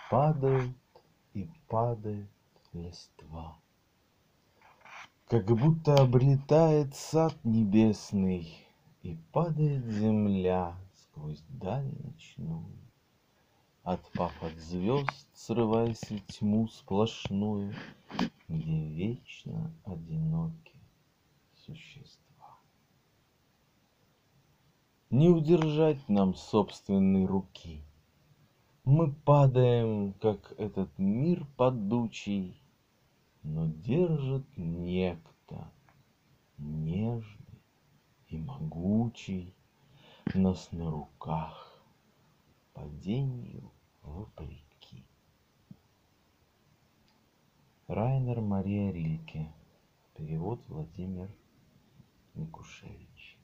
Падает и падает листва, как будто облетает сад небесный, и падает земля сквозь даль ночную, отпав от звезд, срываясь в тьму сплошную, где вечно одиноки существа. Не удержать нам собственной руки. Мы падаем, как этот мир падучий, но держит некто нежный и могучий нас на руках паденью вопреки. Райнер Мария Рильке. Перевод Владимир Никушевич.